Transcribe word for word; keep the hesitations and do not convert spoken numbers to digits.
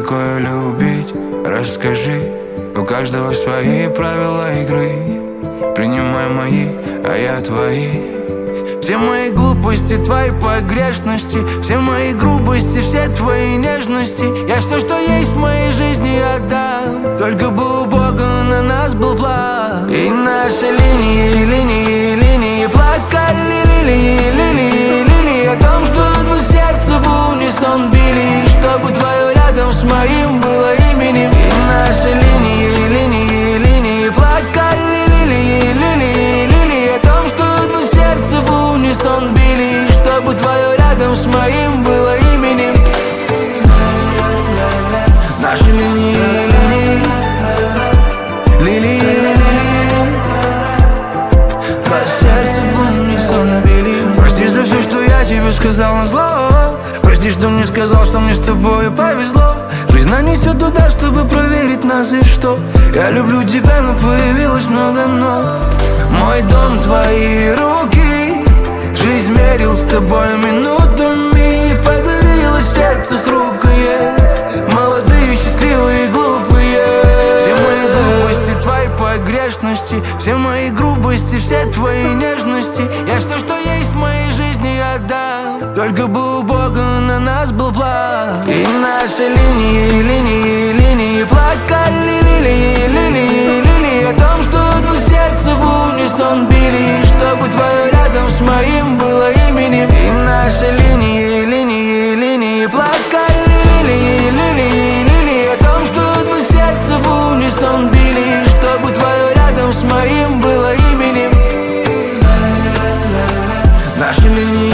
такое любить? Расскажи. У каждого свои правила игры. Принимай мои, а я твои. Все мои глупости, твои погрешности, все мои грубости, все твои нежности. Я все, что есть в моей жизни, отдам. Только бы у Бога на нас был план. И наши линии, линии, линии плакали, лилии, лилии, лилии о том, что два сердца в унисон били, чтобы твое рядом с моим было именем. И наши линии, линии, линии плакали, лилии, лилии, лилии о том, что два сердца в унисон били, чтобы твое рядом с моим было именем. Наши линии, линии, лилии, лилии, два сердца в унисон били. Прости за все, что я тебе сказал на зло. Прости, что не сказал, что мне с тобой повезло. Жизнь нанесет туда, чтобы проверить нас и что. Я люблю тебя, но появилось много но. Мой дом, твои руки. Жизнь мерил с тобой минутами. Подарила сердце хрупкое. Молодые, счастливые, глупые. Все мои глупости, твои погрешности, все мои грубости, все твои нежности. Я все, что есть в моей жизни, отдам. Только бы у Бога на нас был план. И наши линии, линии, линии плакали, лилии, лилии, лилии о том, что два сердца в унисон били, чтобы твое рядом с моим было именем. И наши линии, линии, линии плакали, лилии, лилии, лилии о том, что два сердца в унисон били, чтобы твое рядом с моим было именем. Наши линии.